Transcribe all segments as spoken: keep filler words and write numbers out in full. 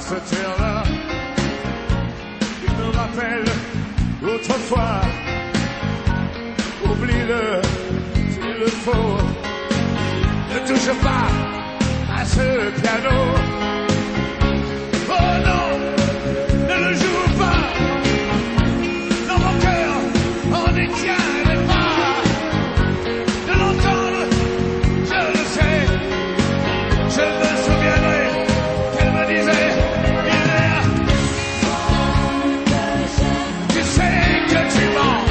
cette terre-là qui me rappelle autrefois. Oublie-le s'il le faut. Ne touche pas à ce piano. Oh non, ne le joue pas. Dans mon cœur, on n'y tient pas. De l'entendre, je le sais. Je me souviendrai qu'elle me disait hier. Tu sais que tu mens.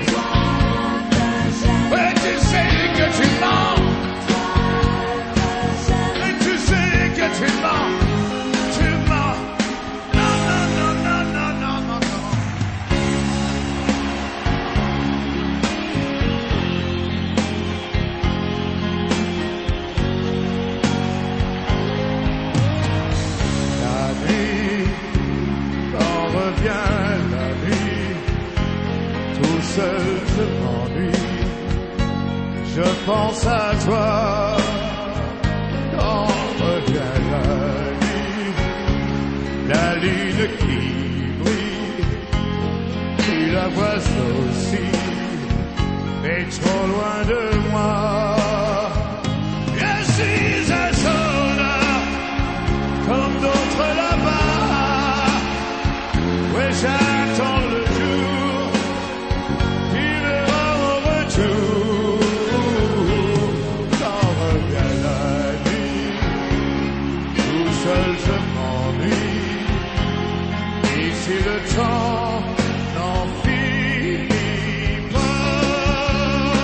Ouais, tu sais que tu mens. Et tu sais que tu mens. Tu mens. Non, non, non, non, non, non, non, non. La nuit, quand revient la nuit, tout seul je m'ennuie. Je pense à toi quand revient la nuit, la lune qui brille, puis la vois aussi, mais trop loin de moi. Je suis un soldat comme d'autres là-bas, ouais, j'attends le jour qui me rend au retour. Quand revient la nuit, tout seul je m'ennuie. Ici le temps n'en finit pas.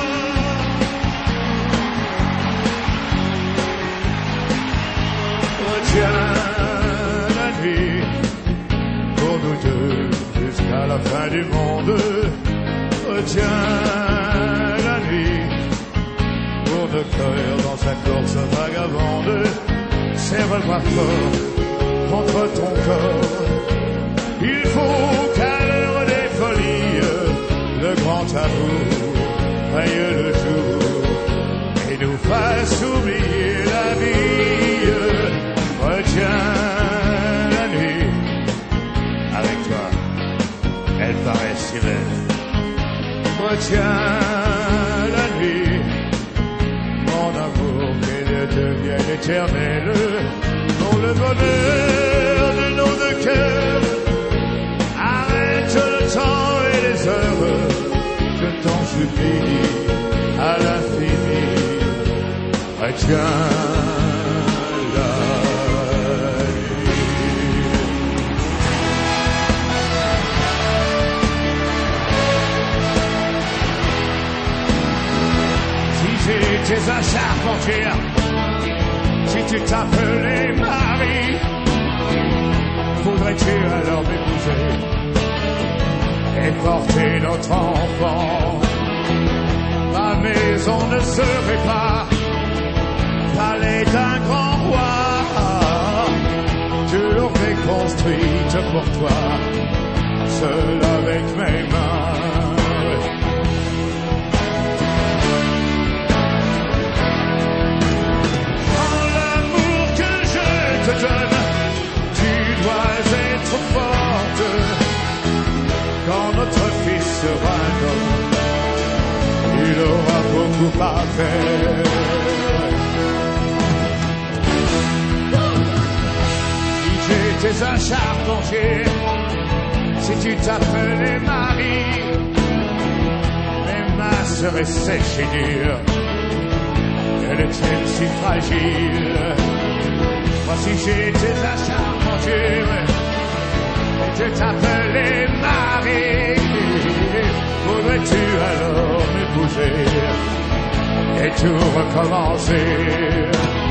Retiens la nuit pour nous deux jusqu'à la fin du monde. Retiens la nuit pour nos cœurs dans sa course vagabonde. Serre-moi fort contre ton corps. Il faut qu'à l'heure des folies, le grand amour raye le jour et nous fasse oublier la vie. Retiens la nuit, avec toi, elle paraît si belle. Retiens la nuit, mon amour, qu'elle devienne éternelle, pour le bonheur de nos deux cœurs. Arrête le temps et les heures, je t'en supplie, à l'infini. Retiens la nuit. Si j'étais un charpentier, si tu t'appelais Marie, voudrais-tu alors m'épouser et porter notre enfant? Ma maison ne serait pas palais d'un grand roi. Je l'aurais construite pour toi, seul avec mes mains. Prends l'amour que je te donne, tu dois être forte. Quand notre fils sera homme, il aura beaucoup à faire. Si j'étais un charpentier, si tu t'appelais Marie, mes mains seraient sèches et dures, elles étaient si fragiles. Moi si j'étais un charpentier, et je t'appelais Marie, voudrais-tu alors m'épouser et tout recommencer?